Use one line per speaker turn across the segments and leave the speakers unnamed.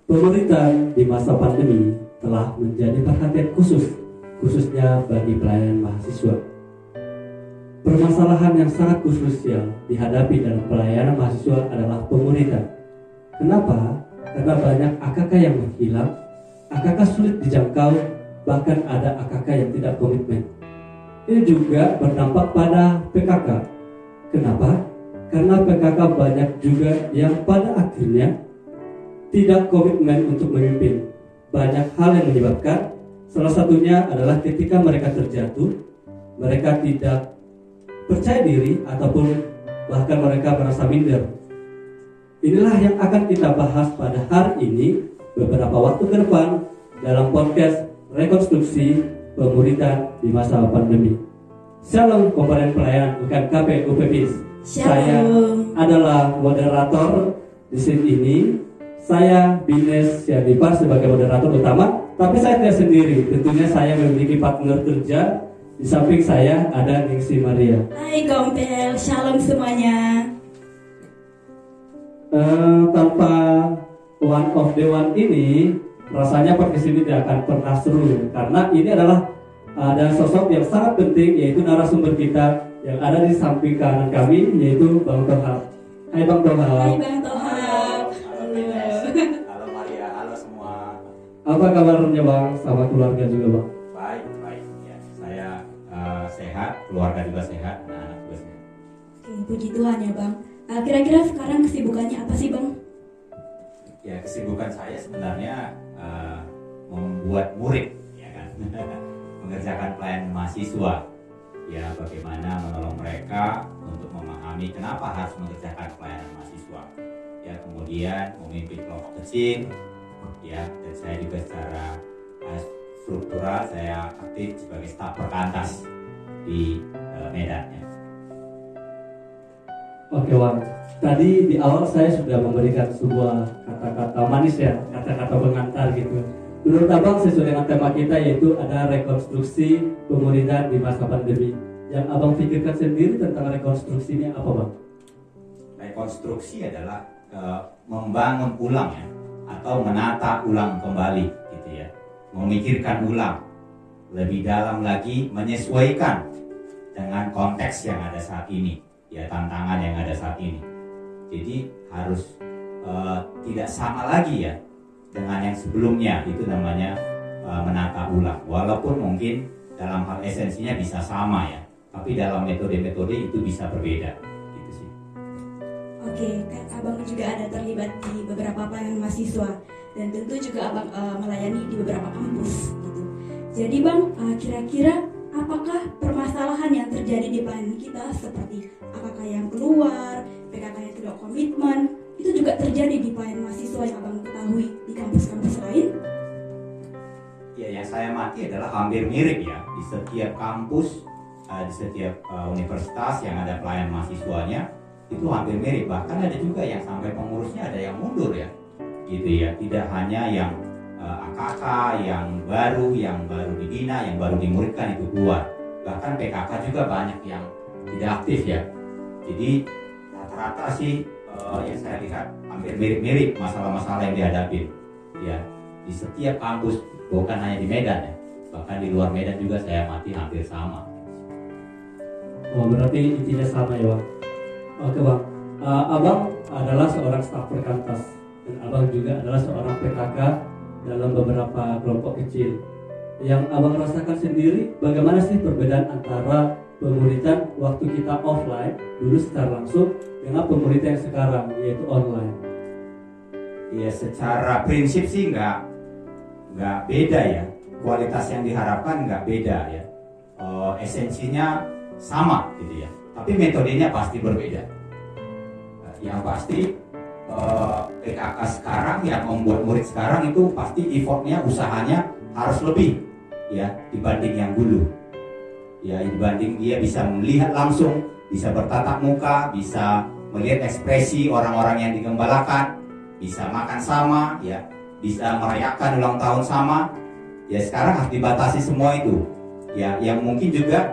Pemerintahan di masa pandemi telah menjadi perhatian khususnya bagi pelayanan mahasiswa. Permasalahan yang sangat krusial dihadapi dalam pelayanan mahasiswa adalah pemuridan. Kenapa? Karena banyak AKK yang menghilang, AKK sulit dijangkau, bahkan ada AKK yang tidak komitmen. Ini juga berdampak pada PKK. Kenapa? Karena PKK banyak juga yang pada akhirnya tidak komitmen untuk memimpin. Banyak hal yang menyebabkan, salah satunya adalah ketika mereka terjatuh, mereka tidak percaya diri ataupun bahkan mereka merasa minder. Inilah yang akan kita bahas pada hari ini beberapa waktu ke depan dalam podcast rekonstruksi pemuridan di masa pandemi. Shalom komponen pelayanan UKMKP UPPIS. Saya adalah moderator di sini ini. Saya Bines Syadipar sebagai moderator utama, tapi saya tidak sendiri. Tentunya saya memiliki partner kerja. Di samping saya ada Ningsi Maria.
Hai Kompel, shalom semuanya.
Tanpa one of the one ini, rasanya podcast ini tidak akan pernah seru. Karena ini adalah ada sosok yang sangat penting, yaitu narasumber kita yang ada di samping kanan kami, yaitu Bang Tohab. Hai Bang Tohab.
Hai Bang Tohab.
Halo Maria, halo semua.
Apa kabarnya Bang? Sama keluarga juga Bang?
Baik ya. Saya sehat, keluarga juga sehat, anak juga sehat.
Oke, puji Tuhan ya Bang. Kira-kira sekarang kesibukannya apa sih Bang?
Ya, kesibukan saya sebenarnya membuat murid, ya kan, mengerjakan pelayanan mahasiswa. Ya, bagaimana menolong mereka untuk memahami kenapa harus mengerjakan pelayanan mahasiswa. Ya, kemudian memimpin kelompok kecil. Ya, dan saya juga secara struktural saya aktif sebagai staf perkantas di Medan. Ya.
Oke Bang, tadi di awal saya sudah memberikan sebuah kata-kata manis ya, kata-kata pengantar gitu. Menurut Abang sesuai dengan tema kita yaitu ada rekonstruksi pemuridan di masa pandemi. Yang Abang pikirkan sendiri tentang rekonstruksi ini apa Bang?
Rekonstruksi adalah membangun ulang ya, atau menata ulang kembali gitu ya, memikirkan ulang lebih dalam lagi, menyesuaikan dengan konteks yang ada saat ini ya, tantangan yang ada saat ini. Jadi harus tidak sama lagi ya dengan yang sebelumnya, itu namanya menata ulang. Walaupun mungkin dalam hal esensinya bisa sama ya, tapi dalam metode-metode itu bisa berbeda gitu sih.
Oke, kan Abang juga ada terlibat di beberapa pelayanan mahasiswa dan tentu juga Abang melayani di beberapa kampus gitu. Jadi Bang, kira-kira apakah permasalahan yang terjadi di pelayanan kita seperti AKK yang keluar, PKK yang tidak komitmen, itu juga terjadi di pelayanan mahasiswa yang Abang ketahui di kampus-kampus lain?
Ya, yang saya amati adalah hampir mirip ya, di setiap kampus, di setiap universitas yang ada pelayanan mahasiswanya itu hampir mirip. Bahkan ada juga yang sampai pengurusnya ada yang mundur ya, gitu ya. Tidak hanya yang AKK yang baru dibina, yang baru dimuridkan itu keluar. Bahkan PKK juga banyak yang tidak aktif ya. Jadi rata-rata sih yang saya lihat hampir mirip-mirip masalah-masalah yang dihadapi ya di setiap kampus, bukan hanya di Medan ya, bahkan di luar Medan juga saya amati hampir sama.
Oh berarti intinya sama ya Bang. Oke Bang, Abang adalah seorang staf perkantas dan Abang juga adalah seorang PKK dalam beberapa kelompok kecil. Yang Abang rasakan sendiri, bagaimana sih perbedaan antara pemuridan waktu kita offline dulu secara langsung dengan pemuridan yang sekarang yaitu online?
Ya secara prinsip sih nggak beda ya, kualitas yang diharapkan nggak beda ya, esensinya sama gitu ya, tapi metodenya pasti berbeda. Yang pasti PKK sekarang yang membuat murid sekarang itu pasti effortnya, usahanya harus lebih ya dibanding yang dulu ya, dibanding dia bisa melihat langsung, bisa bertatap muka, bisa melihat ekspresi orang-orang yang digembalakan, bisa makan sama ya, bisa merayakan ulang tahun sama ya. Sekarang harus dibatasi semua itu ya, yang mungkin juga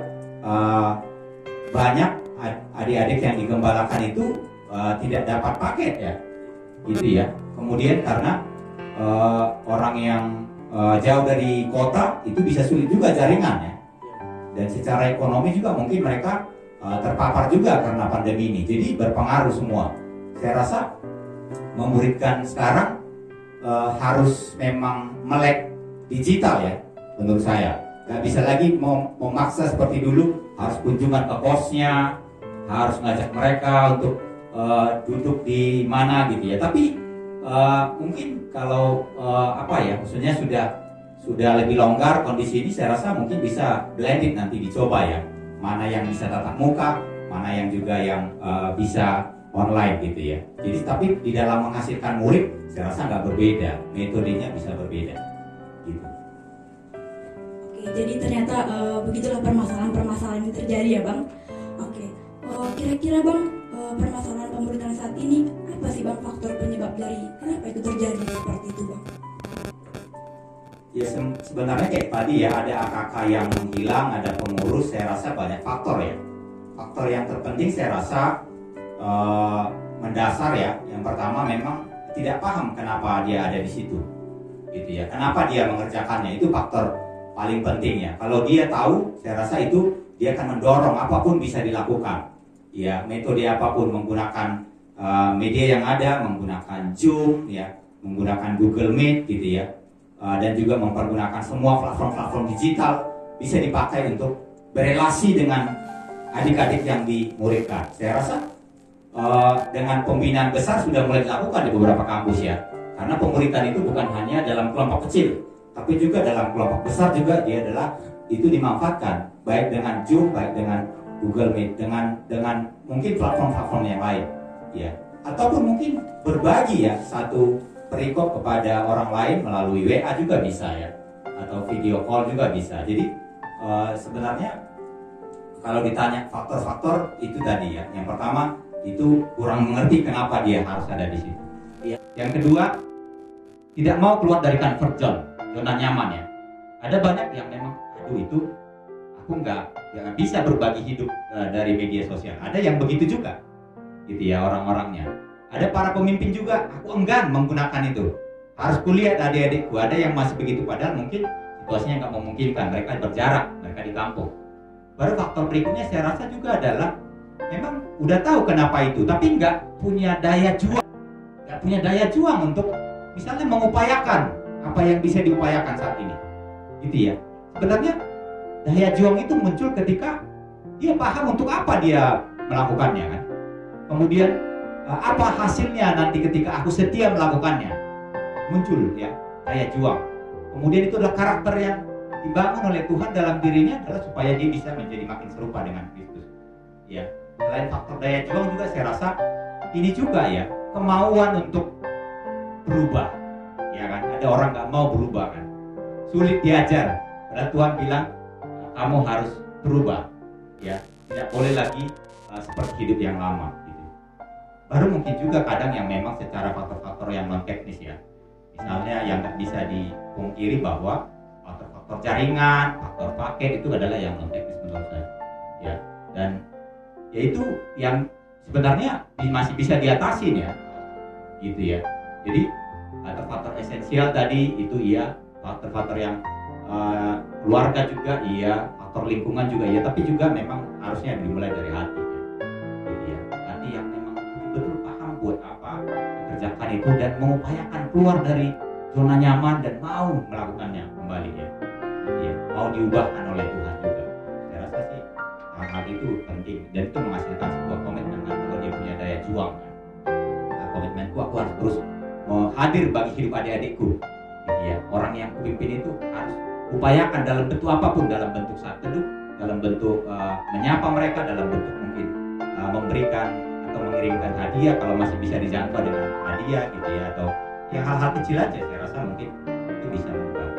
banyak adik-adik yang digembalakan itu tidak dapat paket ya gitu ya. Kemudian karena orang yang jauh dari kota itu bisa sulit juga jaringan ya. Dan secara ekonomi juga mungkin mereka terpapar juga karena pandemi ini. Jadi berpengaruh semua. Saya rasa memuridkan sekarang harus memang melek digital ya, menurut saya. Gak bisa lagi memaksa seperti dulu, harus kunjungan ke kosnya, harus ngajak mereka untuk duduk di mana gitu ya. Tapi mungkin kalau maksudnya sudah lebih longgar kondisi ini, saya rasa mungkin bisa blended, nanti dicoba ya, mana yang bisa tatap muka, mana yang juga yang bisa online gitu ya. Jadi tapi di dalam menghasilkan murid, saya rasa nggak berbeda, metodenya bisa berbeda gitu.
Oke, jadi ternyata begitulah permasalahan-permasalahan yang terjadi ya Bang. Oke, kira-kira Bang, permasalahan pemuridan saat ini apa sih Bang faktor penyebab dari kenapa itu terjadi seperti itu Bang?
Ya sebenarnya kayak tadi ya, ada AKK yang menghilang, ada pengurus, saya rasa banyak faktor ya. Faktor yang terpenting saya rasa mendasar ya. Yang pertama memang tidak paham kenapa dia ada di situ, gitu ya. Kenapa dia mengerjakannya, itu faktor paling penting ya. Kalau dia tahu, saya rasa itu dia akan mendorong apapun bisa dilakukan. Ya, metode apapun, menggunakan media yang ada, menggunakan Zoom ya, menggunakan Google Meet gitu ya. Dan juga mempergunakan semua platform-platform digital bisa dipakai untuk berelasi dengan adik-adik yang dimuridkan. Saya rasa dengan pembinaan besar sudah mulai dilakukan di beberapa kampus ya. Karena pemuridan itu bukan hanya dalam kelompok kecil, tapi juga dalam kelompok besar juga dia adalah itu dimanfaatkan, baik dengan Zoom, baik dengan Google Meet, dengan mungkin platform-platform yang lain ya. Ataupun mungkin berbagi ya, satu perikop kepada orang lain melalui WA juga bisa ya, atau video call juga bisa. Jadi sebenarnya kalau ditanya faktor-faktor itu tadi ya, yang pertama itu kurang mengerti kenapa dia harus ada di situ. Yang kedua, tidak mau keluar dari comfort zone, zona nyaman ya. Ada banyak yang memang, itu aku nggak bisa berbagi hidup dari media sosial. Ada yang begitu juga, gitu ya orang-orangnya. Ada para pemimpin juga, aku enggan menggunakan itu. Harus kuliah adik-adikku. Ada yang masih begitu, padahal mungkin situasinya nggak memungkinkan. Mereka berjarak, mereka di kampung. Baru faktor berikutnya saya rasa juga adalah memang udah tahu kenapa itu, tapi nggak punya daya juang. Nggak punya daya juang untuk misalnya mengupayakan apa yang bisa diupayakan saat ini. Gitu ya. Sebenarnya daya juang itu muncul ketika dia paham untuk apa dia melakukannya kan. Kemudian apa hasilnya nanti ketika aku setia melakukannya, muncul ya daya juang. Kemudian itu adalah karakter yang dibangun oleh Tuhan dalam dirinya, adalah supaya dia bisa menjadi makin serupa dengan Kristus ya. Selain faktor daya juang juga saya rasa ini juga ya, kemauan untuk berubah ya kan. Ada orang nggak mau berubah kan, sulit diajar, padahal Tuhan bilang kamu harus berubah ya, tidak boleh lagi seperti hidup yang lama gitu. Baru mungkin juga kadang yang memang secara faktor-faktor yang non teknis ya, misalnya yang nggak bisa dipungkiri bahwa faktor-faktor jaringan, faktor paket itu adalah yang non teknis menurut saya ya. Dan yaitu yang sebenarnya masih bisa diatasin ya, gitu ya. Jadi faktor-faktor esensial tadi itu iya, faktor-faktor yang keluarga juga iya, faktor lingkungan juga iya, tapi juga memang harusnya dimulai dari hati ya. Gitu ya. Hati yang memang betul-betul paham buat apa mengerjakan itu dan mengupayakan keluar dari zona nyaman dan mau melakukannya kembali ya. Gitu ya. Mau diubahkan oleh Tuhan juga. Saya rasa sih hal itu penting dan itu menghasilkan sebuah komitmen kalau dia punya daya juang kan. Nah, komitmenku aku harus terus hadir bagi hidup adik-adikku. Gitu ya. Orang yang kupimpin itu harus upayakan dalam bentuk apapun, dalam bentuk saat teduh, dalam bentuk menyapa mereka, dalam bentuk mungkin memberikan atau mengirimkan hadiah kalau masih bisa dijangkau dengan hadiah gitu ya, atau yang hal-hal kecil aja saya rasa mungkin itu bisa membantu.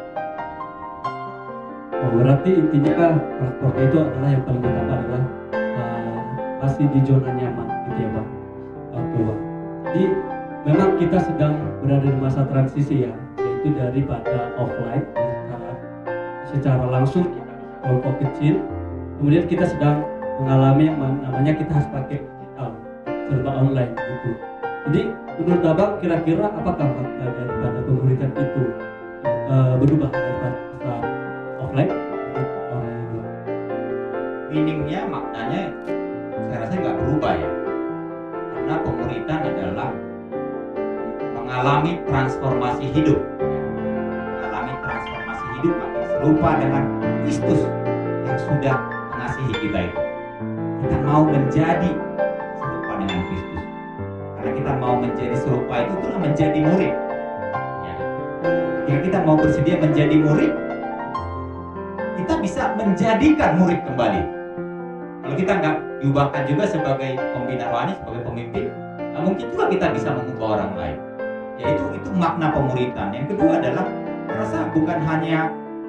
Oh, berarti intinya faktor itu adalah yang paling utama adalah masih di zona nyaman gitu ya Bang. Oke Bang. Jadi memang kita sedang berada di masa transisi ya, yaitu daripada offline secara langsung kelompok kecil, kemudian kita sedang mengalami yang namanya kita harus pakai digital serba online gitu. Jadi menurut abang kira-kira apakah makna daripada pemuritan itu berubah daripada offline untuk online?
Meaningnya, maknanya saya rasa nggak berubah ya, karena pemuritan adalah mengalami transformasi hidup, mengalami transformasi hidup makin serupa dengan Kristus yang sudah mengasihi kita itu. Kita mau menjadi serupa dengan Kristus. Karena kita mau menjadi serupa itu itulah menjadi murid. Ya. Ketika kita mau bersedia menjadi murid, kita bisa menjadikan murid kembali. Kalau kita nggak diubahkan juga sebagai pembina rohani, sebagai pemimpin, mungkin juga kita bisa mengubah orang lain. Ya itu makna pemuritan. Yang kedua adalah, saya rasa bukan hanya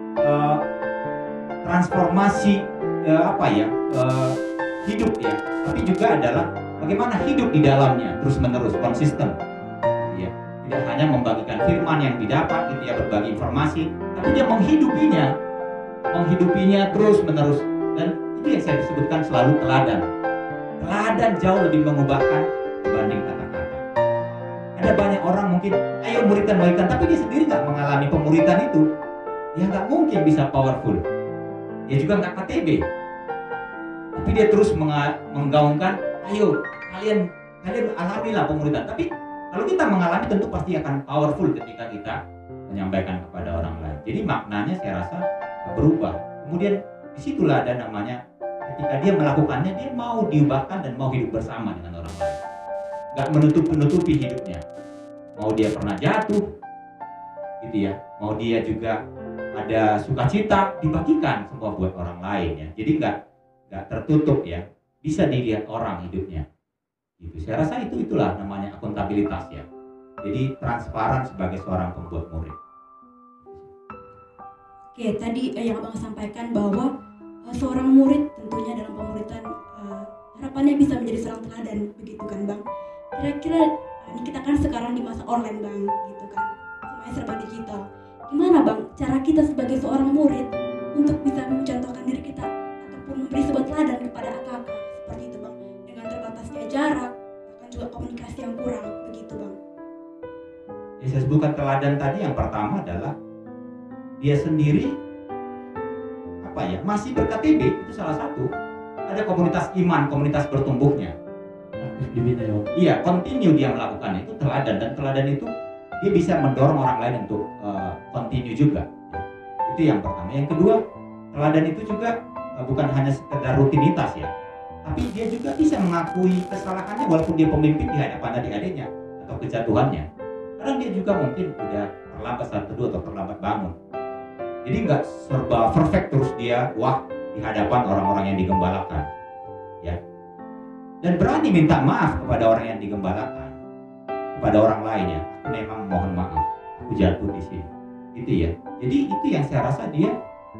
transformasi hidup ya, tapi juga adalah bagaimana hidup di dalamnya terus menerus konsisten. Ya, tidak hanya membagikan firman yang didapat, gitu ya, berbagi informasi, tapi dia menghidupinya terus menerus. Dan itu yang saya sebutkan selalu teladan. Teladan jauh lebih mengubahkan dibanding kata-kata. Ada banyak orang mungkin, ayo muritan, tapi dia sendiri nggak mengalami pemuritan itu, ya nggak mungkin bisa powerful. Dia juga nggak KTB, tapi dia terus menggaungkan, ayo kalian alamilah pemuritan. Tapi kalau kita mengalami, tentu pasti akan powerful ketika kita menyampaikan kepada orang lain. Jadi maknanya saya rasa berubah. Kemudian disitulah ada namanya, ketika dia melakukannya, dia mau diubahkan dan mau hidup bersama dengan orang lain. Nggak menutupi hidupnya. Mau dia pernah jatuh, gitu ya. Mau dia juga ada sukacita, dibagikan semua buat orang lain ya. Jadi nggak tertutup ya. Bisa dilihat orang hidupnya. Gitu. Saya rasa itulah namanya akuntabilitas ya. Jadi transparan sebagai seorang pembuat murid.
Oke, tadi yang Abang sampaikan bahwa seorang murid tentunya dalam pemuritan harapannya bisa menjadi seorang teladan, begitu kan Bang? Kira-kira ini kita kan sekarang di masa online Bang, gitu kan? Semuanya serba digital. Gimana Bang cara kita sebagai seorang murid untuk bisa mencontohkan diri kita ataupun memberi sebuah teladan kepada kakak seperti itu Bang, dengan terbatasnya jarak, bahkan juga komunikasi yang kurang, begitu Bang?
Yang saya sebutkan teladan tadi, yang pertama adalah dia sendiri masih ber-KTB, itu salah satu. Ada komunitas iman, komunitas bertumbuhnya. Iya, continue dia melakukannya, itu teladan. Dan teladan itu dia bisa mendorong orang lain untuk continue juga. Itu yang pertama. Yang kedua, teladan itu juga bukan hanya sekedar rutinitas ya, tapi dia juga bisa mengakui kesalahannya walaupun dia pemimpin di hadapan adik-adiknya atau kejatuhannya. Kadang dia juga mungkin udah terlambat saat teduh atau terlambat bangun. Jadi nggak serba perfect terus dia di hadapan orang-orang yang digembalakan, ya. Dan berani minta maaf kepada orang yang digembalakan, kepada orang lain ya. Aku memang mohon maaf, aku jatuh di sini, gitu ya. Jadi itu yang saya rasa dia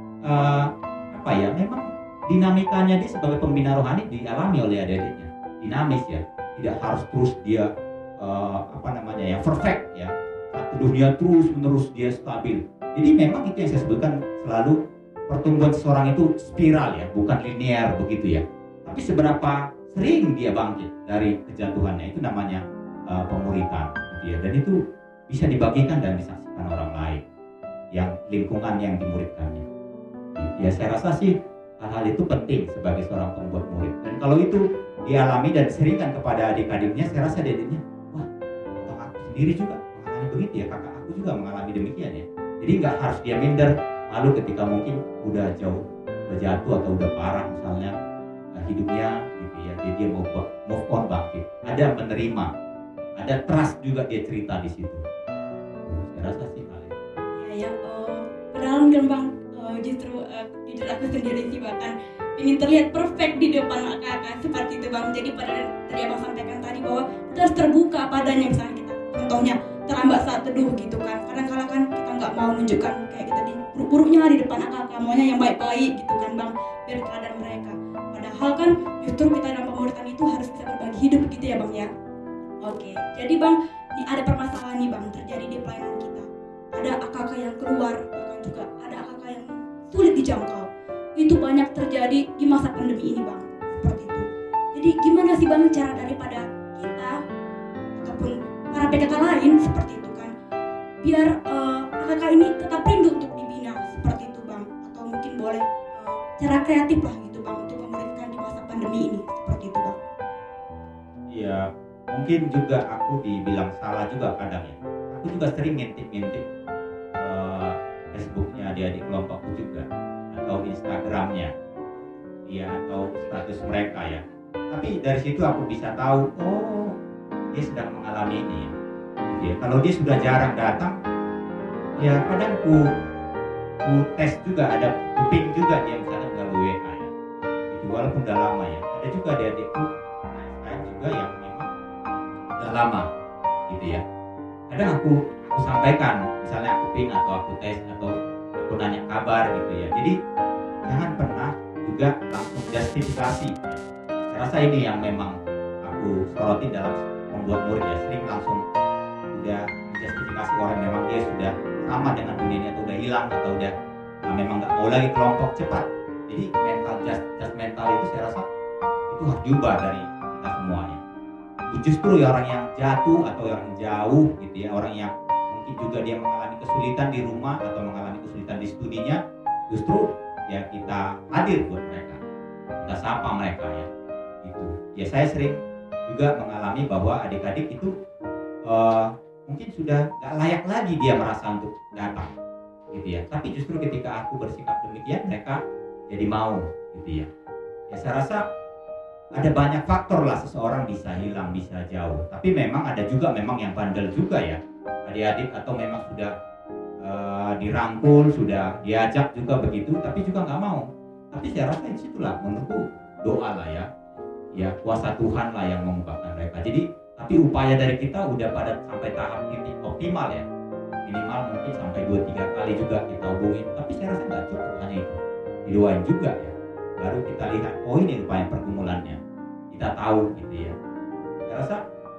memang dinamikanya dia sebagai pembina rohani dialami oleh adik-adiknya, dinamis ya. Tidak harus terus dia yang perfect ya. Satu dunia terus menerus dia stabil. Jadi memang itu yang saya sebutkan selalu, pertumbuhan seseorang itu spiral ya, bukan linear begitu ya. Tapi seberapa sering dia bangkit dari kejatuhannya, itu namanya pemuritan gitu ya. Dan itu bisa dibagikan dan disaksikan orang lain, yang lingkungan yang dimuridkannya. Ya saya rasa sih hal-hal itu penting sebagai seorang pembuat murid. Dan kalau itu dialami dan diseringkan kepada adik-adiknya, saya rasa adik-adiknya, wah, aku sendiri juga mengalami begitu ya, kakak aku juga mengalami demikian ya. Jadi nggak harus dia minder, malu ketika mungkin udah jatuh atau udah parah misalnya hidupnya gitu ya. Jadi dia mau move on bangkit. Ada menerima, ada trust juga dia cerita di situ. Saya rasa sih hal itu.
Ya, padahal kan Bang, justru aku sendiri sih bahkan ingin terlihat perfect di depan kakak seperti itu Bang. Jadi pada tadi Abang sampaikan tadi bahwa kita harus terbuka padanya, misalnya kita contohnya terlambat saat teduh gitu kan. Kadang-kadang kan kita nggak mau menunjukkan kayak kita di buruk-buruknya di depan kakak, maunya yang baik-baik gitu kan Bang, biar teladan mereka. Padahal kan justru kita dalam pemuritan itu harus bisa berbagi hidup gitu ya Bang ya. Oke, jadi Bang, ini ada permasalahan nih Bang terjadi di pelayanan kita. Ada AKK yang keluar, bahkan juga ada AKK yang sulit dijangkau. Itu banyak terjadi di masa pandemi ini Bang, seperti itu. Jadi gimana sih Bang cara daripada kita ataupun para PKK lain seperti itu kan, biar AKK ini tetap rindu untuk dibina seperti itu Bang, atau mungkin boleh cara kreatif lah gitu Bang untuk memuridkan di masa pandemi ini seperti itu Bang.
Iya, mungkin juga aku dibilang salah juga kadang ya. Aku juga sering ngintip-ngintip Facebooknya adik-adik kelompokku juga, atau Instagramnya, ya, atau status mereka ya. Tapi dari situ aku bisa tahu, oh dia sedang mengalami ini ya. Ya, kalau dia sudah jarang datang, ya kadang ku tes juga, ada kuping juga dia misalnya melalui WA ya. Itu walaupun udah lama ya. Ada juga adik-adikku juga yang memang udah lama gitu ya. Kadang aku sampaikan, misalnya aku ping atau aku tes atau aku nanya kabar gitu ya. Jadi jangan pernah juga langsung justifikasi ya. Saya rasa ini yang memang aku soroti dalam membuat murid ya, sering langsung udah justifikasi orang memang dia sudah sama dengan dunianya atau udah hilang atau udah memang nggak mau lagi kelompok cepat. Jadi just mental itu saya rasa itu harus diubah dari kita semuanya. Justru ya orang yang jatuh atau orang yang jauh gitu ya, orang yang mungkin juga dia mengalami kesulitan di rumah atau mengalami kesulitan di studinya, justru ya kita hadir buat mereka, kita sapa mereka ya gitu. Ya saya sering juga mengalami bahwa adik-adik itu mungkin sudah gak layak lagi dia merasa untuk datang gitu ya, tapi justru ketika aku bersikap demikian mereka jadi mau gitu ya. Ya saya rasa ada banyak faktor lah seseorang bisa hilang, bisa jauh. Tapi memang ada juga memang yang bandel juga ya, adik-adik, atau memang sudah dirangkul, sudah diajak juga begitu, tapi juga nggak mau. Tapi saya rasa disitulah menurutku doa lah ya, ya kuasa Tuhan lah yang mengubahkan mereka. Jadi tapi upaya dari kita udah pada sampai tahap titik optimal ya, minimal mungkin sampai 2-3 kali juga kita hubungin. Tapi saya rasa nggak cukup hanya itu, didoain juga ya. Baru kita lihat, oh ini upaya pergumulannya, kita tahu gitu ya. Saya rasa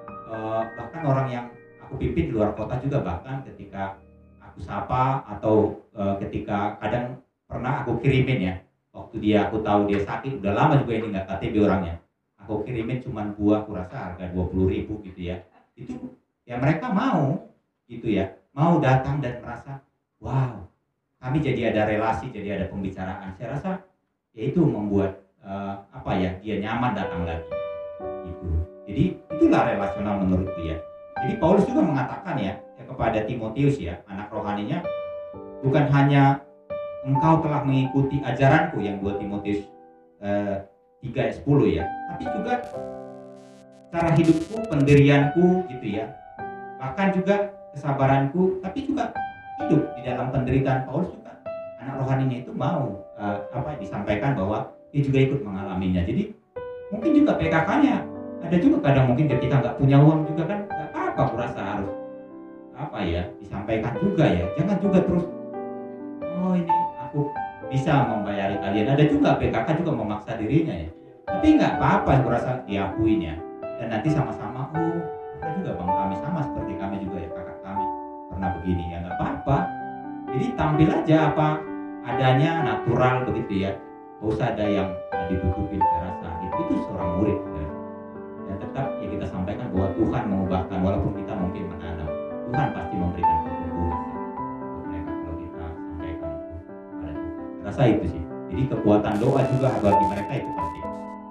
bahkan orang yang aku pimpin di luar kota juga, bahkan ketika aku sapa atau ketika kadang pernah aku kirimin ya, waktu dia aku tahu dia sakit, udah lama juga ini nggak KTP orangnya, aku kirimin cuman buah, aku rasa harga 20.000 gitu ya. Itu ya mereka mau gitu ya, mau datang dan merasa wow, kami jadi ada relasi, jadi ada pembicaraan. Saya rasa ya itu membuat dia nyaman datang lagi gitu. Jadi itulah relasional menurutku ya. Jadi Paulus juga mengatakan ya kepada Timotius ya, anak rohaninya, bukan hanya engkau telah mengikuti ajaranku yang 2 Timotius 3:10 ya, tapi juga cara hidupku, pendirianku gitu ya, bahkan juga kesabaranku, tapi juga hidup di dalam penderitaan. Paulus juga anak rohaninya itu mau disampaikan bahwa dia juga ikut mengalaminya. Jadi mungkin juga PKK-nya ada juga kadang mungkin ketika nggak punya uang juga kan, nggak apa-apa, aku rasa harus disampaikan juga ya. Jangan juga terus oh ini aku bisa membayari kalian. Ada juga PKK juga memaksa dirinya ya, tapi nggak apa-apa, aku rasa diakuin ya. Dan nanti sama-sama, oh kita juga bang, kami sama seperti kami juga ya, kakak kami pernah begini ya, nggak apa-apa. Jadi tampil aja apa adanya, natural begitu ya, nggak usah ada yang ditutupin. Saya rasa itu seorang murid ya. Dan tetap ya kita sampaikan bahwa Tuhan mengubahkan, walaupun kita mungkin menanam, Tuhan pasti memberikan pertumbuhan buat mereka kalau kita sampaikan itu pada Tuhan. Saya rasa itu sih. Jadi kekuatan doa juga bagi mereka itu penting.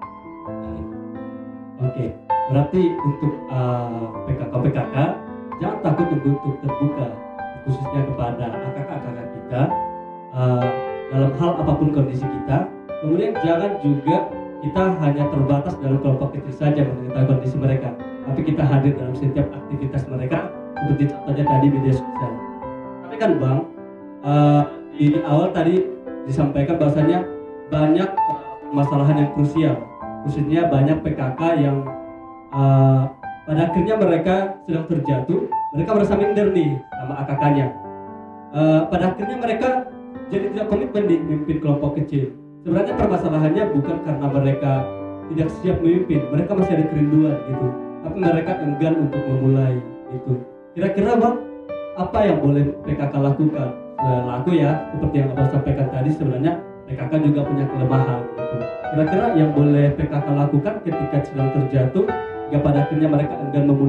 Oke, berarti untuk PKK jangan takut untuk terbuka, khususnya kepada kakak-kakak kita dalam hal apapun kondisi kita. Kemudian jangan juga kita hanya terbatas dalam kelompok kecil saja mengetahui kondisi mereka, tapi kita hadir dalam setiap aktivitas mereka, seperti contohnya tadi media sosial. Tapi kan Bang, di awal tadi disampaikan bahwasanya banyak permasalahan yang krusial, khususnya banyak PKK yang pada akhirnya mereka sedang terjatuh, mereka merasa minder nih sama AKK-nya. Pada akhirnya mereka jadi tidak komitmen di memimpin kelompok kecil. Sebenarnya permasalahannya bukan karena mereka tidak siap memimpin, mereka masih ada kerinduan gitu, tapi mereka enggan untuk memulai gitu. Kira-kira Bang, apa yang boleh PKK lakukan? Laku ya, seperti yang Abang sampaikan tadi, sebenarnya PKK juga punya kelemahan gitu. Kira-kira yang boleh PKK lakukan ketika sedang terjatuh, hingga pada akhirnya mereka enggan memulai,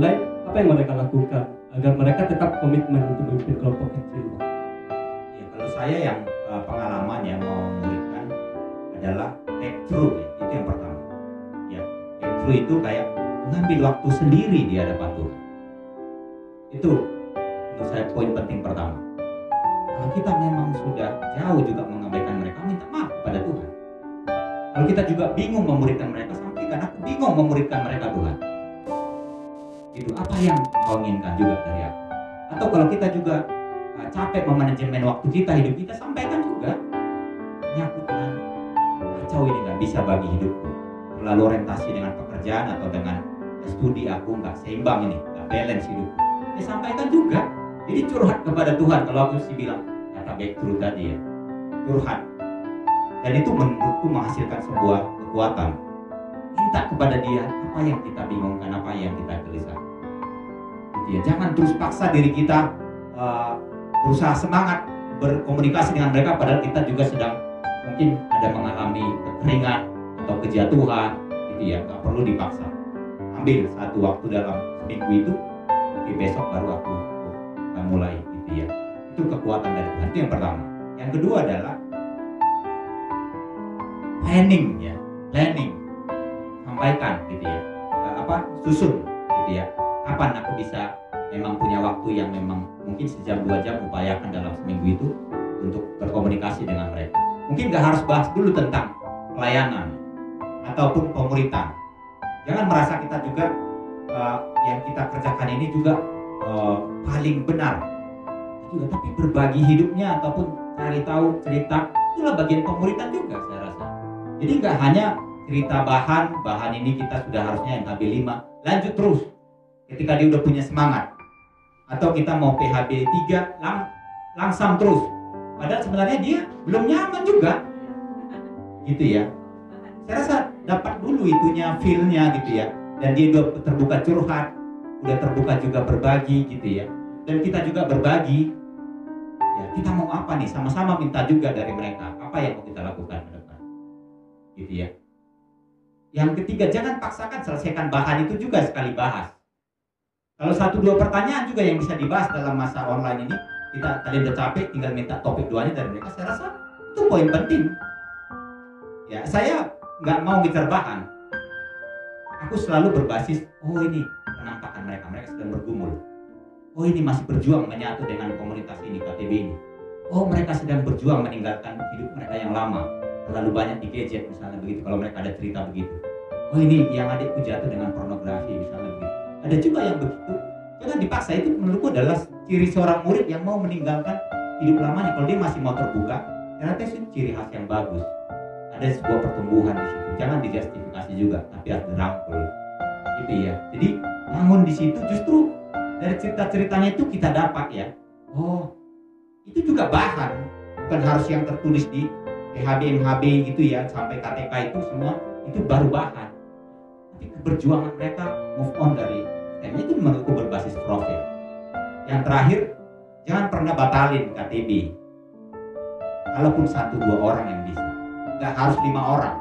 apa yang mereka lakukan agar mereka tetap komitmen untuk memimpin kelompok kecil?
Ya, kalau saya yang pengalaman yang mau muridkan adalah back through ya, itu yang pertama. Ya, back through itu kayak mengambil waktu sendiri di hadapan Tuhan. Itu menurut saya poin penting pertama. Kalau kita memang sudah jauh juga mengabaikan mereka, minta maaf kepada Tuhan. Kalau kita juga bingung memuridkan mereka, sampaikan, aku bingung memuridkan mereka Tuhan. Itu apa yang kau inginkan juga dari aku. Atau kalau kita juga capek memanajemen waktu kita, hidup kita, sampaikan juga. Ini aku Tuhan, kacau ini, gak bisa bagi hidupku. Terlalu orientasi dengan pekerjaan atau dengan studi aku gak seimbang ini, gak balance hidupku. Ya sampaikan juga. Jadi curhat kepada Tuhan. Kalau aku sih bilang kata back through tadi ya, curhat. Dan itu menurutku menghasilkan sebuah kekuatan. Minta kepada dia apa yang kita bingungkan, apa yang kita gelisah. Gitu ya. Jangan terus paksa diri kita berusaha semangat berkomunikasi dengan mereka, padahal kita juga sedang mungkin ada mengalami kekeringan atau kejatuhan. Gitu ya. Gak perlu dipaksa. Ambil satu waktu dalam seminggu itu, nanti besok baru aku mulai gitu ya. Itu kekuatan dari Tuhan. Itu yang pertama. Yang kedua adalah planning ya. Planning. Sampaikan gitu ya. Susun gitu ya. Kapan aku bisa memang punya waktu yang memang mungkin sejam 2 jam upayakan dalam seminggu itu untuk berkomunikasi dengan mereka. Mungkin gak harus bahas dulu tentang pelayanan ataupun pemuritan. Jangan merasa kita juga yang kita kerjakan ini juga paling benar juga, tapi berbagi hidupnya ataupun cari tahu cerita itulah bagian pemuritan juga saya rasa. Jadi nggak hanya cerita bahan ini kita sudah harusnya yang HB5 lanjut terus ketika dia udah punya semangat, atau kita mau PHB 3 langsam terus padahal sebenarnya dia belum nyaman juga gitu ya. Saya rasa dapat dulu itunya, feel-nya gitu ya, dan dia udah terbuka curhat, udah terbuka juga berbagi gitu ya, dan kita juga berbagi ya, kita mau apa nih, sama-sama minta juga dari mereka apa yang mau kita lakukan ke depan gitu ya. Yang ketiga, jangan paksakan selesaikan bahan itu juga sekali bahas. Kalau 1-2 pertanyaan juga yang bisa dibahas dalam masa online ini, kalian udah capek tinggal minta topik doanya dari mereka, saya rasa itu poin penting ya. Saya nggak mau ngejar bahan, aku selalu berbasis ini penampakan mereka sedang bergumul. Oh ini masih berjuang menyatu dengan komunitas ini, KTB ini. Oh mereka sedang berjuang meninggalkan hidup mereka yang lama, terlalu banyak di gadget misalnya begitu, kalau mereka ada cerita begitu. Oh ini yang adikku jatuh dengan pornografi misalnya begitu. Ada juga yang begitu. Jangan dipaksa, itu menurutku adalah ciri seorang murid yang mau meninggalkan hidup lamanya. Kalau dia masih mau terbuka, ternyata itu ciri khas yang bagus. Ada sebuah pertumbuhan di situ. Jangan dijustifikasi juga, tapi harus dirangkul. Gitu ya. Jadi bangun di situ, justru dari cerita-ceritanya itu kita dapat ya. Oh, itu juga bahan. Bukan harus yang tertulis di PHB, MHB gitu ya, sampai KTK itu semua itu baru bahan. Tapi keberjuangan mereka move on dari temanya itu menurutku berbasis profil. Yang terakhir, jangan pernah batalin KTB. Kalaupun 1-2 orang yang bisa, nggak harus 5 orang.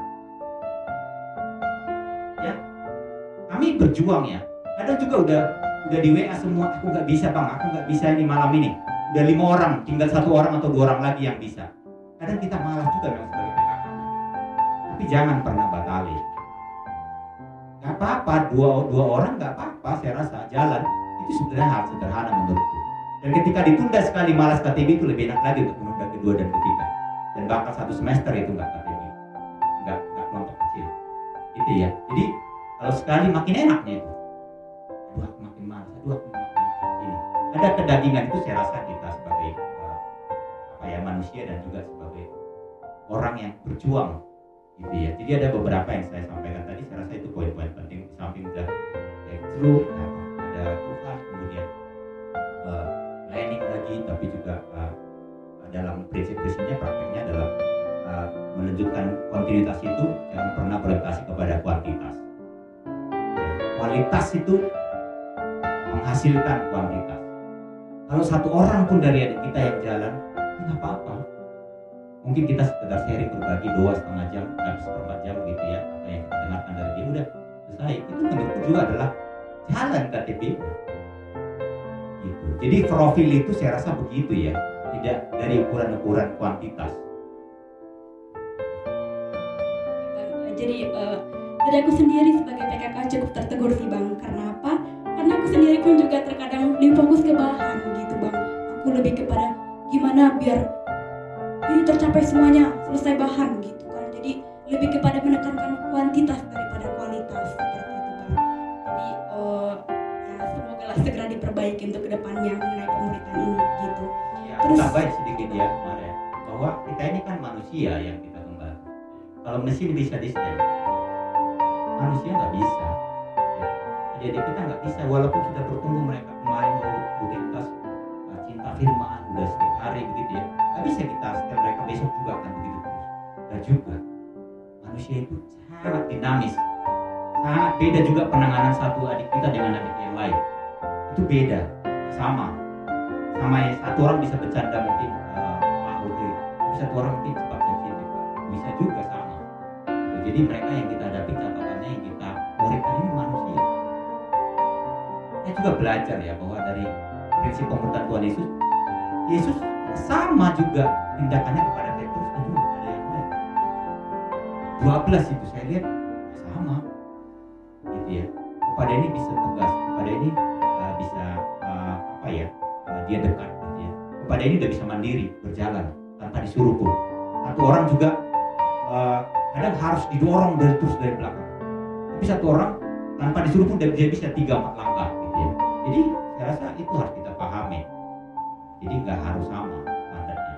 Ya, kami berjuang ya. Kadang juga udah di WA semua, aku nggak bisa bang, aku nggak bisa ini malam ini. Udah 5 orang, tinggal 1 orang atau 2 orang lagi yang bisa. Kadang kita malas juga memang sebagai PKK. Tapi jangan pernah batalin. Gak apa-apa, dua orang gak apa-apa, saya rasa jalan itu sebenarnya hal sederhana menurutku. Dan ketika ditunda sekali malas KTB itu lebih enak lagi untuk menunda kedua dan ketiga. Dan bakal 1 semester itu gak KTB, gak kelompok kecil. Gitu ya. Jadi kalau sekali makin enaknya itu. Aduh aku makin malas, aku makin ini. Ada kedagingan itu saya rasa kita sebagai manusia dan juga sebagai orang yang berjuang. Gitu ya. Jadi ada beberapa yang saya sampaikan tadi, saya rasa itu poin-poin penting. Di samping udah breakthrough, ada Tuhan, kemudian planning lagi, tapi juga dalam prinsip-prinsipnya, prakteknya adalah menunjukkan kontinuitas itu jangan pernah berorientasi kepada kuantitas. Kualitas itu menghasilkan kuantitas. Kalau 1 orang pun dari adik kita yang jalan, nggak apa-apa. Mungkin kita sekedar sharing berbagi 2,5 jam, habis 4 jam gitu ya, apa yang kita dengarkan dari dia udah selesai. Itu menurutku juga adalah jalan KTB. Jadi profil itu saya rasa begitu ya, tidak dari ukuran-ukuran kuantitas.
Jadi dari aku sendiri sebagai PKK cukup tertegur sih Bang. Karena apa? Karena aku sendiri pun juga terkadang lebih fokus ke bahan gitu Bang. Aku lebih kepada gimana biar ini tercapai semuanya, selesai bahan gitu kan. Jadi lebih kepada menekankan kuantitas daripada kualitas seperti itu Bang. Jadi ya semoga lah segera diperbaiki untuk kedepannya mengenai pemuritan ini gitu.
Ya,
Terus
tambahin sedikit ya kemarin, bahwa kita ini kan manusia yang kita kembali. Kalau mesin bisa di-stand, manusia nggak bisa. Ya. Jadi kita nggak bisa, walaupun sudah bertumbuh mereka kemarin rutinitas cinta firman udah setiap hari begitu ya. Nggak bisa kita setel mereka besok juga akan begitu terus. Dan juga manusia itu sangat dinamis, sangat beda juga penanganan satu adik kita dengan adik yang lain. Itu beda, sama ya, satu orang bisa bercanda mungkin tapi satu orang mungkin cepat sensitif, bisa juga sama. Jadi mereka yang kita hadapi catatannya yang kita muridkan ini manusia. Saya juga belajar ya bahwa dari prinsip pemuritan Tuhan Yesus sama juga tindakannya kepada Petrus dan juga kepada yang lain. 12 itu saya lihat sama, gitu ya. Kepada ini bisa tegas, kepada ini bisa dia dekat, gitu ya. Kepada ini udah bisa mandiri, berjalan tanpa disuruh pun. Satu orang juga kadang harus didorong dari belakang. Tapi satu orang tanpa disuruh pun dia bisa 3-4 langkah, gitu ya. Jadi saya rasa itu harus kita pahami. Jadi nggak harus sama standarnya.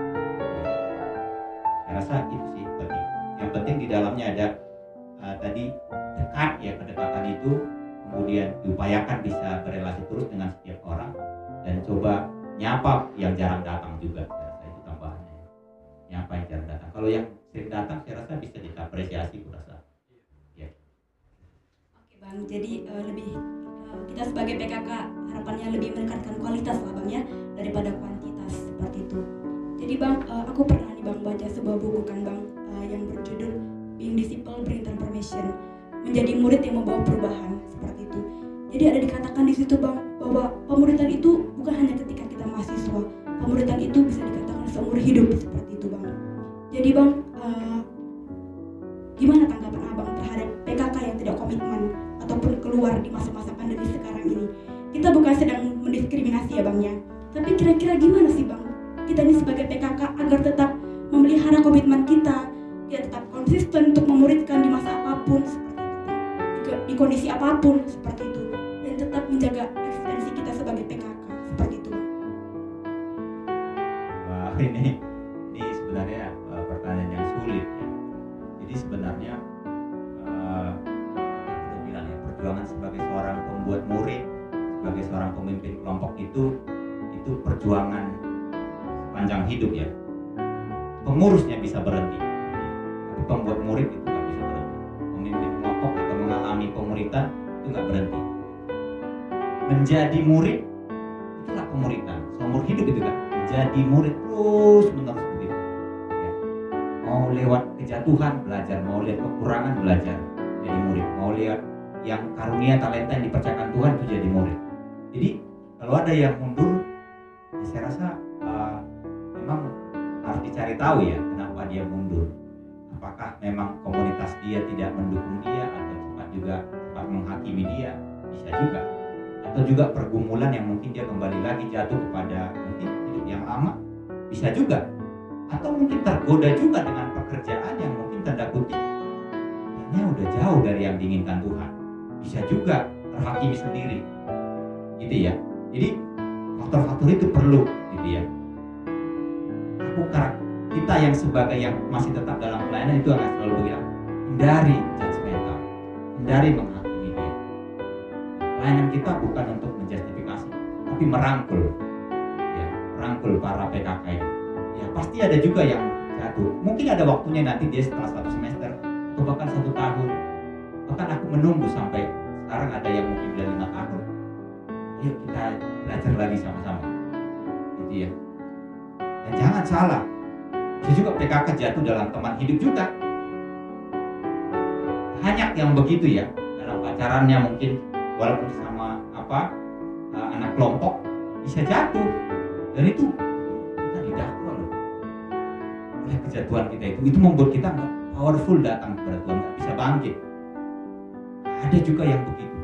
Saya rasa itu sih penting. Yang penting di dalamnya ada tadi dekat ya, kedekatan itu, kemudian diupayakan bisa berelasi terus dengan setiap orang dan coba nyapa yang jarang datang juga. Saya rasa itu tambahannya. Nyapa yang jarang datang. Kalau yang sering datang saya rasa bisa kita apresiasi, aku rasa. Ya.
Oke Bang, jadi lebih kita sebagai PKK harapannya lebih menekankan kualitas lah Bang ya daripada kuantitas seperti itu. Jadi Bang, aku pernah nih Bang baca sebuah buku kan Bang yang berjudul Being Disciple Bring Transformation, menjadi murid yang membawa perubahan seperti itu. Jadi ada dikatakan di situ Bang bahwa pemuritan itu bukan hanya ketika kita mahasiswa, pemuritan itu bisa dikatakan seumur hidup seperti itu Bang. Jadi Bang, gimana tanggapan Abang terhadap PKK yang tidak komitmen ataupun keluar di masa-masa pandemi sekarang ini? Kita bukan sedang mendiskriminasi ya Bang ya, tapi kira-kira gimana sih Bang kita ini sebagai PKK agar tetap memelihara komitmen kita, dia tetap konsisten untuk memuridkan di masa apapun seperti itu, di kondisi apapun seperti itu, dan tetap menjaga eksistensi kita sebagai PKK seperti itu Bang.
Wah, ini sebenarnya pertanyaan yang sulit ya. Jadi sebenarnya aku udah bilang ya, perjuangan sebagai seorang pembuat murid, sebagai seorang pemimpin kelompok itu perjuangan panjang hidup ya. Pengurusnya bisa berhenti, tapi pembuat murid itu nggak bisa berhenti. Pemimpin kelompok atau mengalami pemuritan itu nggak berhenti. Menjadi murid itulah pemuritan, seumur hidup itu kan. Menjadi murid terus menerus begitu. Ya. Mau lewat kejatuhan belajar, mau lihat kekurangan belajar, jadi murid. Mau lihat yang karunia talenta yang dipercayakan Tuhan itu jadi murid. Jadi kalau ada yang mundur, ya saya rasa memang harus dicari tahu ya kenapa dia mundur. Apakah memang komunitas dia tidak mendukung dia, atau cepat menghakimi dia, bisa juga. Atau juga pergumulan yang mungkin dia kembali lagi jatuh kepada mungkin hidup yang lama, bisa juga. Atau mungkin tergoda juga dengan pekerjaan yang mungkin tanda kutip kayaknya udah jauh dari yang diinginkan Tuhan, bisa juga terhakimi sendiri, gitu ya. Jadi faktor-faktor itu perlu, gitu ya. Kita yang sebagai yang masih tetap dalam pelayanan itu akan selalu bilang, hindari judgmental, hindari menghakimi dia. Pelayanan kita bukan untuk menjustifikasi, tapi merangkul, ya, merangkul para PKK ini. Ya pasti ada juga yang jatuh. Mungkin ada waktunya nanti dia setelah 1 semester atau bahkan 1 tahun. Bahkan aku menunggu sampai sekarang ada yang mungkin udah 5 tahun. Yuk kita belajar lagi sama-sama, gitu ya. Dan jangan salah, bisa juga PKK jatuh dalam teman hidup juga. Banyak yang begitu ya, dalam pacarannya mungkin walaupun sama anak kelompok, bisa jatuh, dan itu kita didakwa loh oleh kejatuhan kita itu membuat kita nggak powerful datang kepada Tuhan, nggak bisa bangkit. Ada juga yang begitu,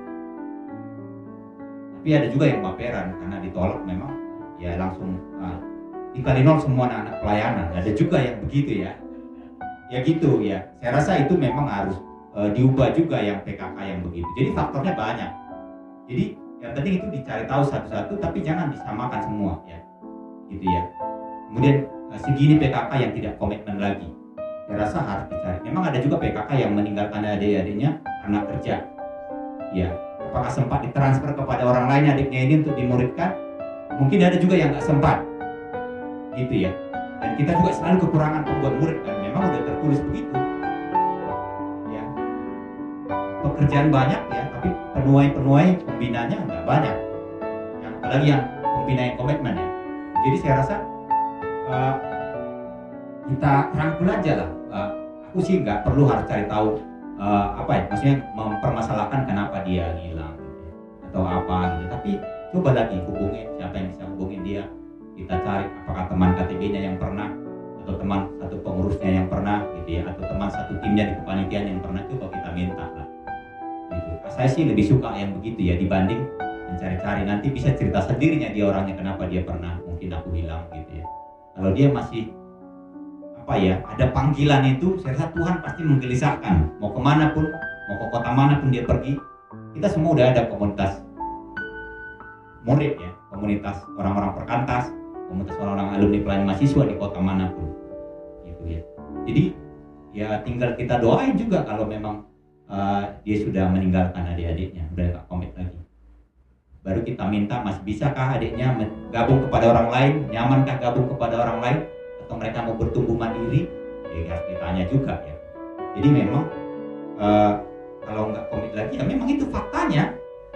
tapi ada juga yang baperan karena ditolak memang ya langsung dikali nol semua anak-anak pelayanan. Ada juga yang begitu ya gitu ya. Saya rasa itu memang harus diubah juga yang PKK yang begitu. Jadi faktornya banyak. Jadi yang penting itu dicari tahu satu-satu, tapi jangan disamakan semua ya, gitu ya. Kemudian segini PKK yang tidak komitmen lagi, saya rasa harus dicari. Memang ada juga PKK yang meninggalkan adik-adiknya karena kerja. Ya, apakah sempat ditransfer kepada orang lain adiknya ini untuk dimuridkan? Mungkin ada juga yang nggak sempat, gitu ya. Dan kita juga selalu kekurangan pembuat murid kan, memang udah tertulis begitu. Ya, pekerjaan banyak ya, tapi penuai pembinanya nggak banyak. Yang apalagi yang pembina yang komitmen ya. Jadi saya rasa kita rangkul aja lah. Aku sih nggak perlu harus cari tahu maksudnya mempermasalahkan kenapa dia hilang gitu ya, atau apa gitu. Tapi coba lagi hubungin siapa yang bisa hubungin dia. Kita cari apakah teman KTB-nya yang pernah, atau teman satu pengurusnya yang pernah gitu ya, atau teman satu timnya di kepanitiaan yang pernah, coba kita minta lah. Gitu. Saya sih lebih suka yang begitu ya dibanding mencari-cari. Nanti bisa cerita sendirinya dia orangnya kenapa dia pernah mungkin aku hilang gitu ya. Kalau dia masih ada panggilan itu, saya rasa Tuhan pasti menggelisahkan. Mau kemana pun, mau ke kota mana pun dia pergi. Kita semua udah ada komunitas murid ya, komunitas orang-orang perkantas, komunitas orang-orang alumni pelayanan mahasiswa di kota manapun, gitu ya. Jadi ya tinggal kita doain juga kalau memang dia sudah meninggalkan adik-adiknya, udah gak komit lagi. Baru kita minta, masih bisakah adiknya gabung kepada orang lain, nyamankah gabung kepada orang lain, atau mereka mau bertumbuh mandiri, ya harus ditanya juga ya. Jadi memang kalau nggak komit lagi, ya memang itu faktanya.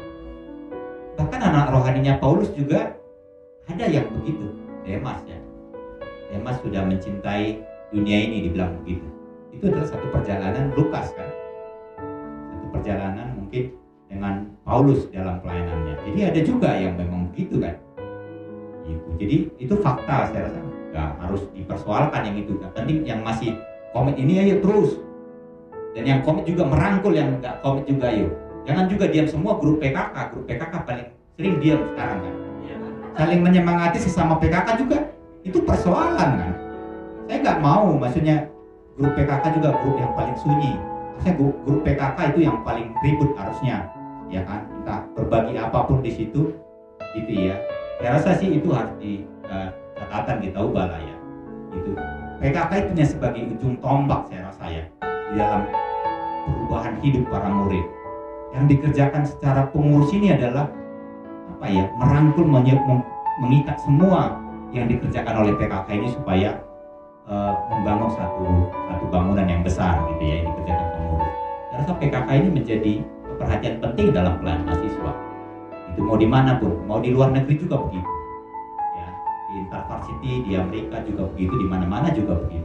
Bahkan anak rohaninya Paulus juga ada yang begitu, Demas ya. Demas sudah mencintai dunia ini, dibilang begitu. Itu adalah satu perjalanan Lukas kan, satu perjalanan mungkin dengan Paulus dalam pelayanannya. Jadi ada juga yang memang begitu kan. Gitu. Jadi itu fakta, saya rasa nggak harus dipersoalkan yang itu. Yang penting yang masih komit ini ayo terus. Dan yang komit juga merangkul yang nggak komit juga ayo. Jangan juga diam semua. Grup PKK paling sering diam sekarang kan. Saling menyemangati sesama PKK juga itu persoalan kan. Saya nggak mau, maksudnya grup PKK juga grup yang paling sunyi. Maksudnya grup PKK itu yang paling ribut harusnya, ya kan? Entah berbagi apapun di situ, gitu ya. Saya rasa sih itu harus di catatan kita ubah lah ya. Itu PKK itu hanya sebagai ujung tombak saya rasa ya di dalam perubahan hidup para murid. Yang dikerjakan secara pengurus ini adalah merangkul, mengikat semua yang dikerjakan oleh PKK ini supaya membangun satu bangunan yang besar gitu ya, yang dikerjakan pengurus. Saya rasa PKK ini menjadi perhatian penting dalam pelayanan mahasiswa. Itu mau di mana pun, mau di luar negeri juga begitu. Ya, di InterVarsity di Amerika juga begitu, di mana-mana juga begitu.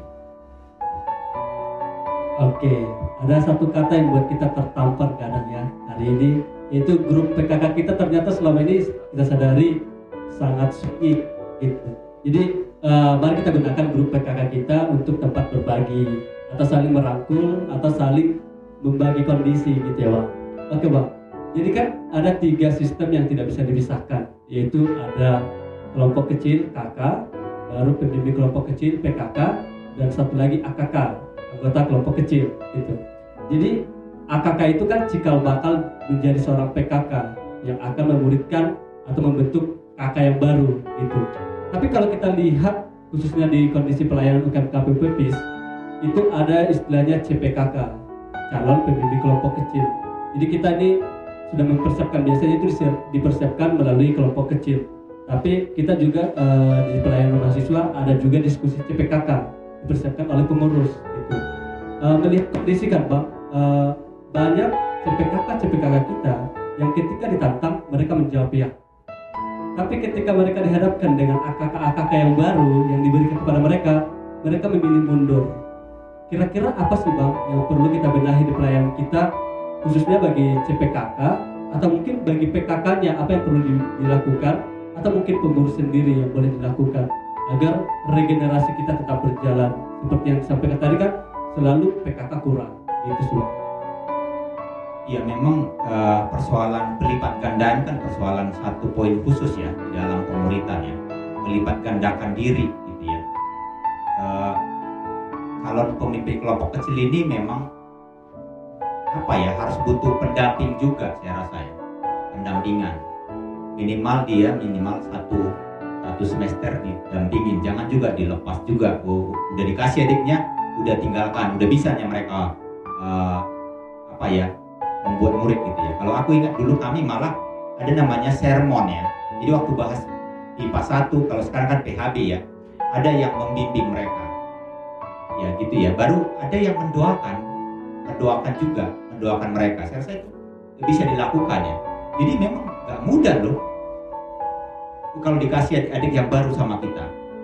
Oke, ada satu kata yang buat kita tertampar kadang ya hari ini, yaitu grup PKK kita ternyata selama ini kita sadari sangat sunyi gitu. Jadi mari kita gunakan grup PKK kita untuk tempat berbagi, atau saling merangkul, atau saling membagi kondisi gitu ya Bang. Oke Bang, jadi kan ada 3 sistem yang tidak bisa dipisahkan, yaitu ada kelompok kecil KK, baru pembimbing kelompok kecil PKK, dan satu lagi AKK, anggota kelompok kecil gitu. Jadi AKK itu kan cikal bakal menjadi seorang PKK yang akan memuridkan atau membentuk KK yang baru gitu. Tapi kalau kita lihat khususnya di kondisi pelayanan UKM KPPPIS, itu ada istilahnya CPKK, calon pembimbing kelompok kecil. Jadi kita ini sudah mempersiapkan, biasanya itu dipersiapkan melalui kelompok kecil. Tapi kita juga di pelayanan mahasiswa ada juga diskusi CPKK dipersiapkan oleh pengurus gitu. Melihat kondisi kan Bang, banyak CPKK kita yang ketika ditantang mereka menjawab ya. Tapi ketika mereka dihadapkan dengan AKK yang baru yang diberikan kepada mereka memilih mundur. Kira-kira apa sih Bang yang perlu kita benahi di pelayanan kita, khususnya bagi CPKK atau mungkin bagi PKK-nya, apa yang perlu dilakukan atau mungkin pengurus sendiri yang boleh dilakukan agar regenerasi kita tetap berjalan? Seperti yang disampaikan tadi kan, selalu PKK kurang gitu sih.
Ya memang persoalan pelipat gandaan kan persoalan satu poin khusus ya di dalam pemuritan ya, melipat gandakan diri gitu ya. Kalau pemimpin kelompok kecil ini memang apa ya, harus butuh pendamping juga saya rasa ya, pendampingan minimal satu semester didampingin, jangan juga dilepas juga. Udah dikasih adiknya, udah tinggalkan, udah bisanya mereka membuat murid gitu ya. Kalau aku ingat dulu kami malah ada namanya sermon ya. Jadi waktu bahas IPA 1, kalau sekarang kan PHB ya, ada yang membimbing mereka. Ya gitu ya. Baru ada yang mendoakan mereka. Saya rasa itu bisa dilakukan ya. Jadi memang gak mudah loh kalau dikasih adik-adik yang baru sama kita.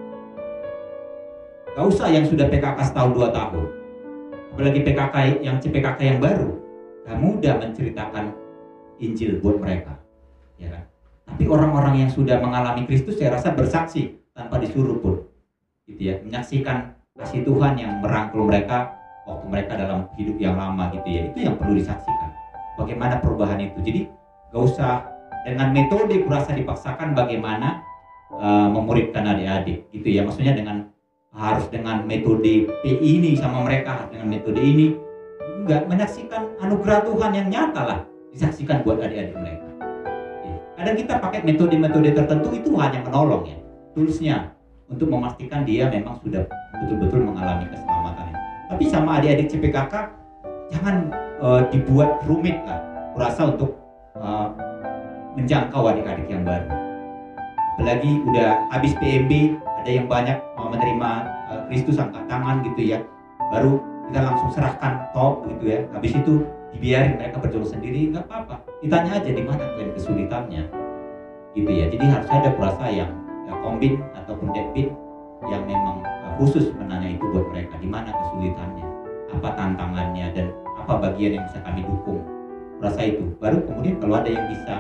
Gak usah yang sudah PKK setahun 2 tahun. Apalagi CPKK yang baru. Gak mudah menceritakan Injil buat mereka, ya kan? Tapi orang-orang yang sudah mengalami Kristus saya rasa bersaksi tanpa disuruh pun, gitu ya, menyaksikan kasih Tuhan yang merangkul mereka waktu mereka dalam hidup yang lama gitu ya. Itu yang perlu disaksikan. Bagaimana perubahan itu. Jadi gak usah dengan metode kurasa dipaksakan bagaimana memuridkan adik-adik, gitu ya. Maksudnya harus dengan metode PI ini sama mereka, dengan metode ini. Enggak, menyaksikan anugerah Tuhan yang nyata lah disaksikan buat adik-adik mereka. Ya. Kadang kita pakai metode-metode tertentu itu hanya menolong ya, toolsnya untuk memastikan dia memang sudah betul-betul mengalami keselamatan. Tapi sama adik-adik CPKK jangan dibuat rumit lah, kurasa untuk menjangkau adik-adik yang baru. Apalagi udah habis PMB, ada yang banyak menerima Kristus angkat tangan gitu ya, baru kita langsung serahkan top gitu ya. Habis itu dibiarin mereka berjuang sendiri, nggak apa-apa. Ditanya aja di mana poin kesulitannya, gitu ya. Jadi harus ada kurasa yang kombin ataupun debit yang memang khusus menanya itu buat mereka, di mana kesulitannya, apa tantangannya, dan apa bagian yang bisa kami dukung. Kurasa itu. Baru kemudian kalau ada yang bisa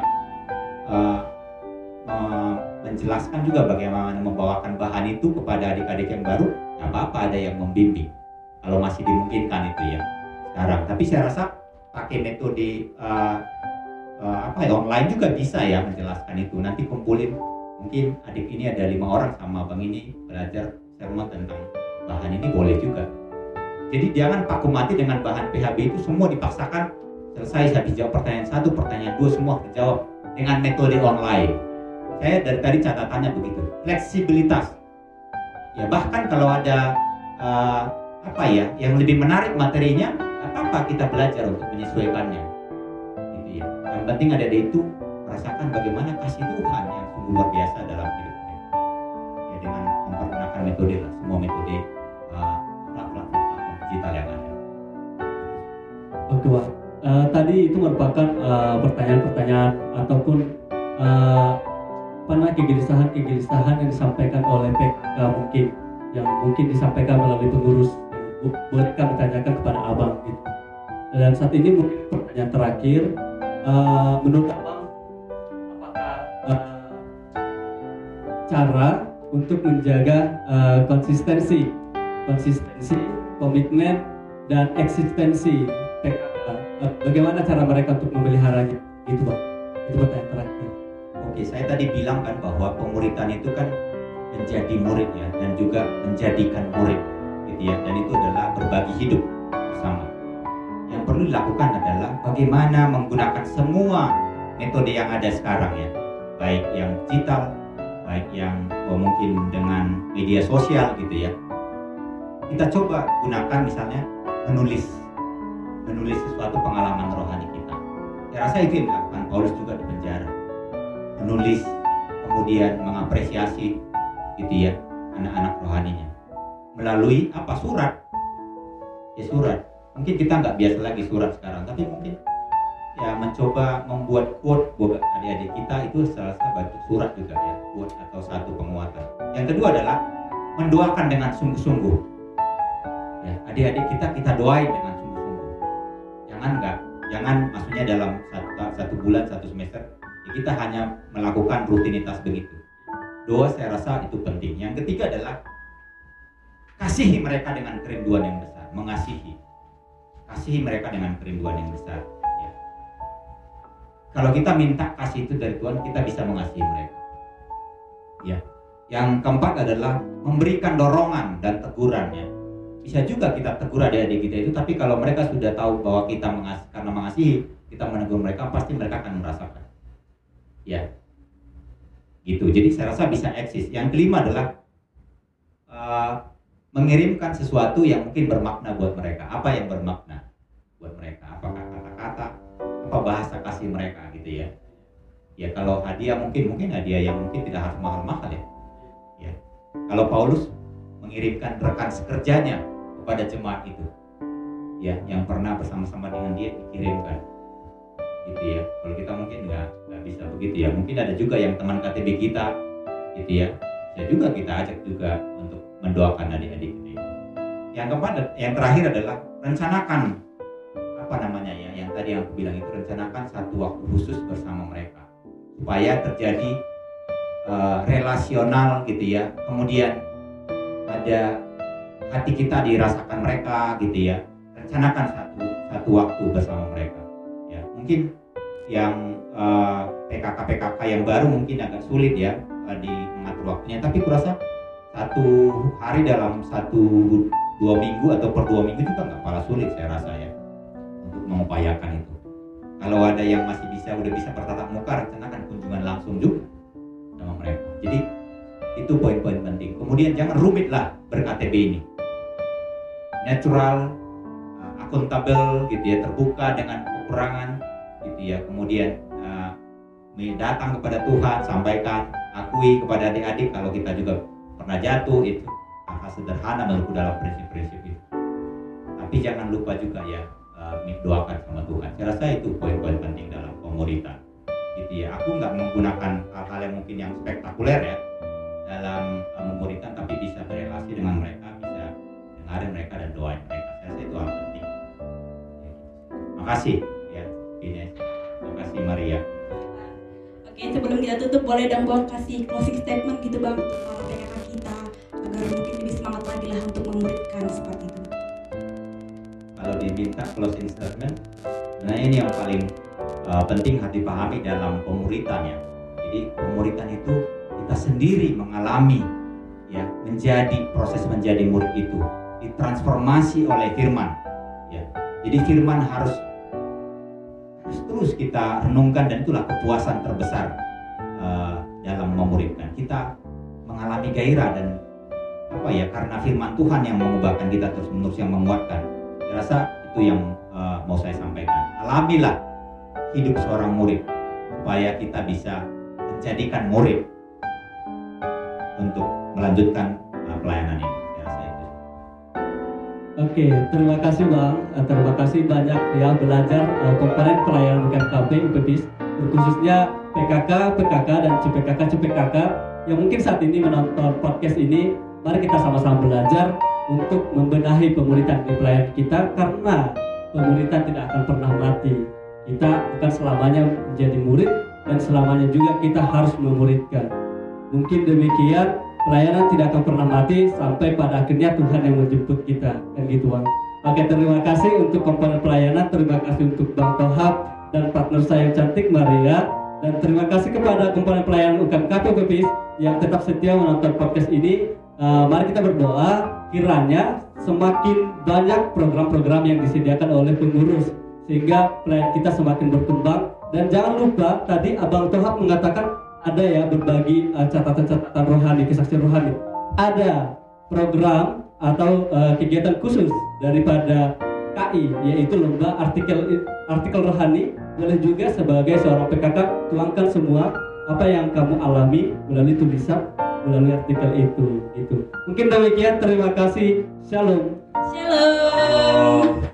menjelaskan juga bagaimana membawakan bahan itu kepada adik-adik yang baru, nggak apa-apa ada yang membimbing. Kalau masih dimungkinkan itu ya sekarang. Tapi saya rasa pakai metode online juga bisa ya menjelaskan itu. Nanti kumpulin, mungkin adik ini ada 5 orang sama bang ini belajar sermon tentang bahan ini, boleh juga. Jadi jangan paku mati dengan bahan PHB itu semua dipaksakan selesai habis jawab pertanyaan 1, pertanyaan 2 semua dijawab dengan metode online. Saya dari tadi catatannya begitu, fleksibilitas. Ya bahkan kalau ada yang lebih menarik materinya, apa kita belajar untuk menyesuaikannya, gitu ya. Yang penting ada itu merasakan bagaimana kasih Tuhan yang sungguh luar biasa dalam hidup mereka. Ya dengan mempergunakan metode lah, semua metode platform digital yang ada.
Oke, Pak. Tadi itu merupakan pertanyaan-pertanyaan ataupun kegelisahan yang disampaikan oleh PKK yang mungkin disampaikan melalui pengurus. Boleh kami tanyakan kepada Abang gitu. Dan saat ini mungkin pertanyaan terakhir, menurut Abang apakah cara untuk menjaga konsistensi, komitmen dan eksistensi PKK, bagaimana cara mereka untuk memeliharanya gitu Bang? Itu pertanyaan terakhir.
Oke, saya tadi bilang kan bahwa pemuritan itu kan menjadi murid ya, dan juga menjadikan murid gitu ya, dan itu adalah berbagi hidup bersama. Yang perlu dilakukan adalah bagaimana menggunakan semua metode yang ada sekarang ya, baik yang digital, baik yang mungkin dengan media sosial gitu ya. Kita coba gunakan misalnya menulis sesuatu pengalaman rohani kita. Saya rasa itu yang dilakukan Paulus juga di penjara, menulis, kemudian mengapresiasi gitu ya anak-anak rohaninya melalui surat. Mungkin kita nggak biasa lagi surat sekarang, tapi mungkin ya mencoba membuat quote buat adik-adik kita, itu salah satu bentuk surat juga ya, quote atau satu penguatan. Yang kedua adalah mendoakan dengan sungguh-sungguh ya, adik-adik kita doain dengan sungguh-sungguh. Jangan maksudnya dalam satu bulan, 1 semester ya kita hanya melakukan rutinitas begitu. Doa saya rasa itu penting. Yang ketiga adalah kasihi mereka dengan kerinduan yang besar. Mengasihi. Kasihi mereka dengan kerinduan yang besar. Ya. Kalau kita minta kasih itu dari Tuhan, kita bisa mengasihi mereka. Ya. Yang keempat adalah memberikan dorongan dan teguran, ya. Bisa juga kita tegur adik-adik kita itu, tapi kalau mereka sudah tahu bahwa kita karena mengasihi, kita menegur mereka, pasti mereka akan merasakan. Ya. Gitu. Jadi saya rasa bisa eksis. Yang kelima adalah mengirimkan sesuatu yang mungkin bermakna buat mereka. Apa yang bermakna buat mereka? Apakah kata-kata, apa bahasa kasih mereka gitu ya. Ya kalau hadiah mungkin hadiah yang mungkin tidak harus mahal-mahal ya. Ya. Kalau Paulus mengirimkan rekan sekerjanya kepada jemaat itu, ya, yang pernah bersama-sama dengan dia dikirimkan, gitu ya. Kalau kita mungkin nggak bisa begitu ya. Mungkin ada juga yang teman KTB kita, gitu ya. Bisa juga kita ajak juga untuk mendoakan adik-adik kita. Yang keempat, yang terakhir adalah rencanakan apa namanya ya, yang tadi yang aku bilang itu, rencanakan satu waktu khusus bersama mereka supaya terjadi relasional gitu ya. Kemudian ada hati kita dirasakan mereka gitu ya. Rencanakan satu waktu bersama mereka. Ya, mungkin yang PKK yang baru mungkin agak sulit ya di mengatur waktunya, tapi kurasa satu hari dalam 1-2 minggu atau per 2 minggu juga nggak kalah sulit saya rasa ya untuk mengupayakan itu. Kalau ada yang masih udah bisa bertatap muka, rencanakan kunjungan langsung juga sama mereka. Jadi itu poin-poin penting. Kemudian jangan rumit lah ber-KTB ini. Natural, akuntabel gitu ya, terbuka dengan kekurangan gitu ya. Kemudian datang kepada Tuhan, sampaikan, akui kepada adik-adik kalau kita juga pernah jatuh, itu hal sederhana menurutku dalam prinsip-prinsip itu. Tapi jangan lupa juga ya doakan sama Tuhan. Saya rasa itu poin-poin penting dalam pemuritan. Gitu ya. Aku nggak menggunakan hal-hal yang mungkin yang spektakuler ya dalam memuritan, tapi bisa berelasi dengan mereka, bisa dengarin mereka dan doain mereka. Saya rasa itu hal penting. Makasih ya Ines. Makasih Maria.
Oke, sebelum kita tutup boleh dong Bang kasih closing statement gitu Bang untuk para PKK kita agar mungkin lebih semangat lagi lah untuk memuridkan seperti itu.
Kalau diminta closing statement, nah ini yang paling penting harus dipahami dalam pemuritan ya. Jadi pemuritan itu kita sendiri mengalami ya, proses menjadi murid itu ditransformasi oleh firman ya. Jadi firman harus terus kita renungkan, dan itulah kepuasan terbesar dalam memuridkan. Kita mengalami gairah dan apa ya, karena firman Tuhan yang mengubahkan kita terus-menerus, yang menguatkan. Saya rasa itu yang mau saya sampaikan. Alamilah hidup seorang murid supaya kita bisa menjadikan murid untuk melanjutkan pelayanan ini. Saya rasa itu.
Oke, terima kasih Bang. Terima kasih banyak ya belajar komponen pelayanan UKMKP UPBIS, khususnya PKK, PKK dan CPKK yang mungkin saat ini menonton podcast ini. Mari kita sama-sama belajar untuk membenahi pemuritan di pelayanan kita, karena pemuritan tidak akan pernah mati. Kita bukan selamanya menjadi murid, dan selamanya juga kita harus memuridkan. Mungkin demikian, pelayanan tidak akan pernah mati sampai pada akhirnya Tuhan yang menjemput kita, kan gitu Bang. Oke, terima kasih untuk komponen pelayanan, terima kasih untuk Bang Tohab dan partner saya yang cantik Maria, dan terima kasih kepada komponen pelayanan UKMKP UPBIS yang tetap setia menonton podcast ini. Mari kita berdoa kiranya semakin banyak program-program yang disediakan oleh pengurus sehingga pelayanan kita semakin berkembang. Dan jangan lupa tadi Abang Tohab mengatakan ada ya berbagi catatan-catatan rohani, kesaksian rohani. Ada program atau kegiatan khusus daripada KI, yaitu lomba artikel rohani. Boleh juga sebagai seorang PKK tuangkan semua apa yang kamu alami melalui tulisan, melalui artikel itu. Mungkin demikian, terima kasih. Shalom.
Shalom.